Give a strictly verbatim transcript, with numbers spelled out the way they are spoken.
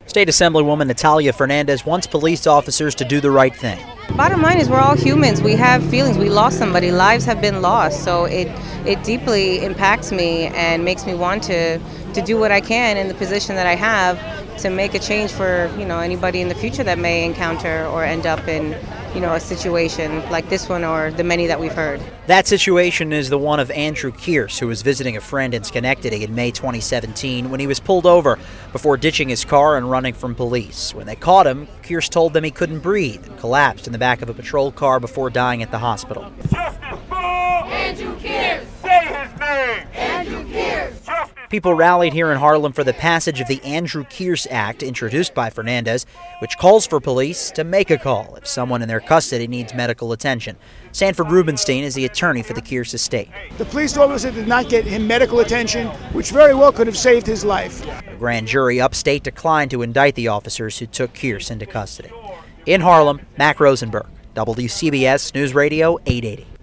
State Assemblywoman Natalia Fernandez wants police officers to do the right thing. Bottom line is we're all humans. We have feelings. We lost somebody. Lives have been lost. So it it deeply impacts me and makes me want to, to do what I can in the position that I have to make a change for, you know, anybody in the future that may encounter or end up in, you know, a situation like this one or the many that we've heard. That situation is the one of Andrew Kearse, who was visiting a friend in Schenectady in May twenty seventeen when he was pulled over before ditching his car and running from police. When they caught him, Kearse told them he couldn't breathe and collapsed in the back of a patrol car before dying at the hospital. Justice for Andrew Kearse! Say his name! Andrew Kearse! People rallied here in Harlem for the passage of the Andrew Kearse Act, introduced by Fernandez, which calls for police to make a call if someone in their custody needs medical attention. Sanford Rubenstein is the attorney for the Kearse estate. The police officer did not get him medical attention, which very well could have saved his life. A grand jury upstate declined to indict the officers who took Kearse into custody. In Harlem, Mac Rosenberg, W C B S News Radio eight eighty.